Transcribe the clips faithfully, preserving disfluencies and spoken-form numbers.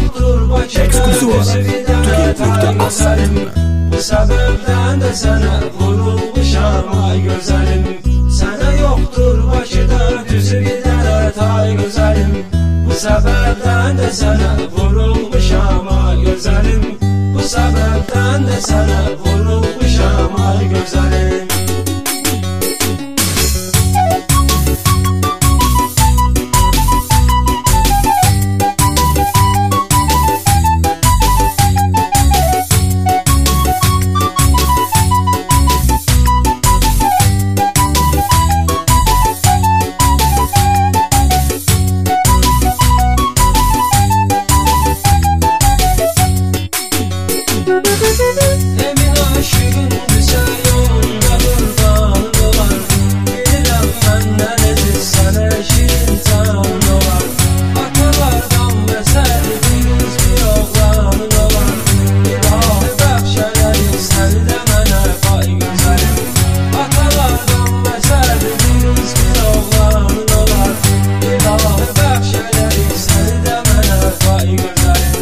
yoktur Bakıda düzü gidene tay gözəlim. Bu səbəbdən də sənə vurulmuşam ay gözəlim. Sənə yoktur Bakıda düzü gidene tay gözəlim. Bu səbəbdən də sənə vurulmuşam ay gözəlim. Bu səbəbdən də sənə vurulmuşam ay gözəlim. Emin aşığın güzel yolunda kurban olar. Bilirəm məndən eziz sənə şirin can olar. Atalardan məsəl diriz bir oğlan olar. İlahi bəxşələrin səni də mənə pay gözəlim. Atalardan məsəl diriz bir oğlan olar. İlahi bəxşələrin səni də mənə pay gözəlim.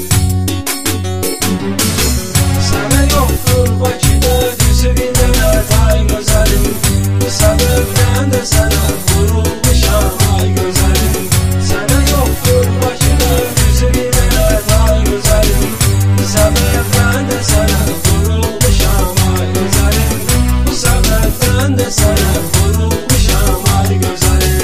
Sənə yoktur Bakıda düzü gidene tay gözəlim. Bu səbəbdən də sənə vurulmuşam ay gözəlim. Sənə yoktur Bakıda düzü gidene tay gözəlim. Bu səbəbdən də sənə vurulmuşam ay gözəlim. Bu səbəbdən də sənə vurulmuşam ay gözəlim.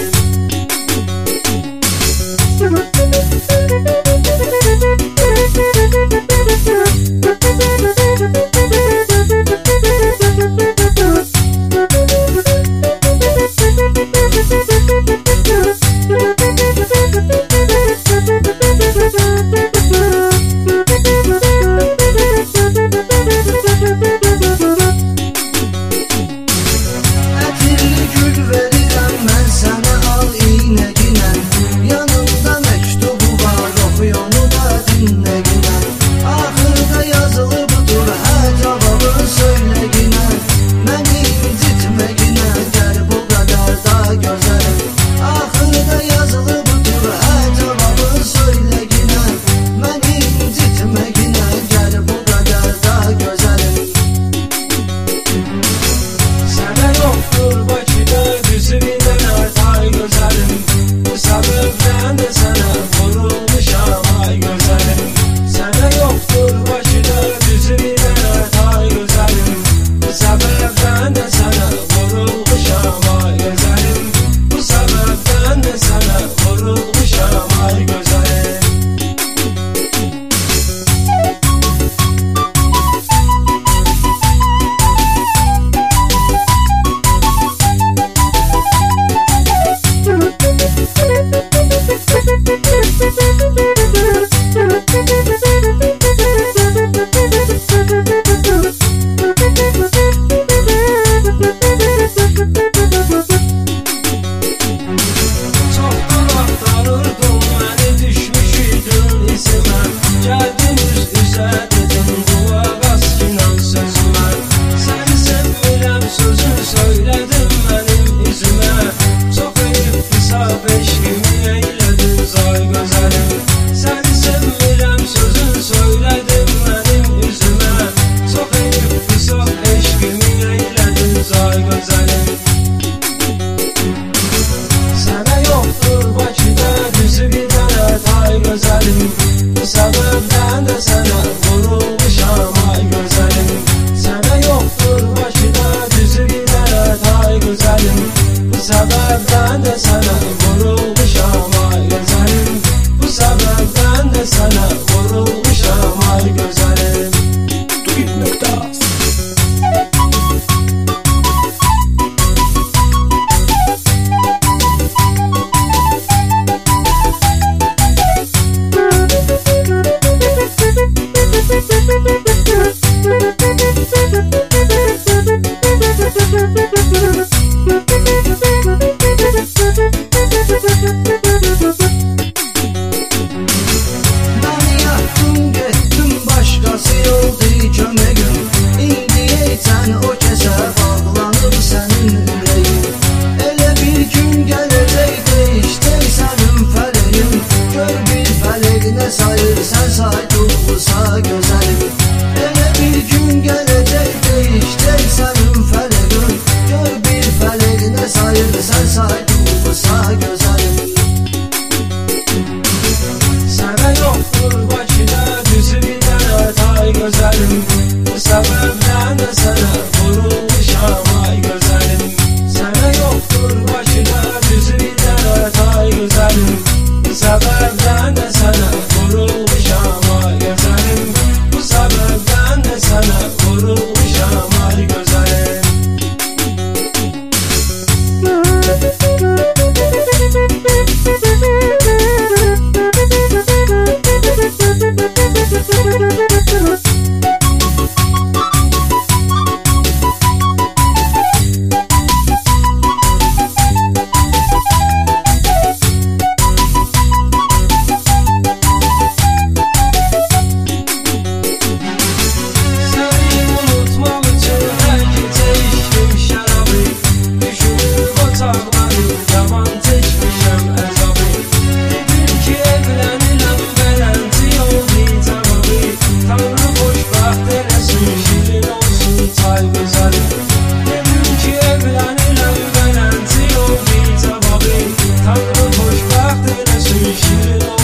Ətirli gül verirəm mən sənə al iynəginə. Yanımda məktubu var oxuy onu da dinləginə. Axırda yazılıbdır hə cavabın söyləginə. Məni incitməginə gəl bu qədər da gözəlim. Axırda yazılıbdır hə cavabın söyləginə. Məni incitməginə gəl bu qədər da gözəlim. Sənə yoktur Bakıda düzü gidene tay gözəlim. Bu səbəbdən də sənə vurulmuşam ay gözəlim. Sənə yoktur Bakıda düzü gidene tay gözəlim. Bu səbəbdən də sənə vurulmuşam ay gözəlim. Bu səbəbdən də sənə vurulmuşam ay gözəlim. Çoxdan axtarırdım məni düşmüş idin izimə. Gəldim üz üzə dedim qulaq as inan sözümə. Səni sevmirəm sözün söylədim mənim üzümə. Çox eyib hesab eşqimi eylədin zay gözəlim. Səni sevmirəm sözün söylədim mənim üzümə. Çox eyib hesab eşqimi eylədin zay gözəlim. Sənə yoktur Bakıda düzü gidene tay gözəlim. Bu səbəbdən də sənə vurulmuşam ay gözəlim. Sənə yoktur Bakıda düzü gidene tay gözəlim. Bu səbəbdən də sənə vurulmuşam ay baktığına sür şirin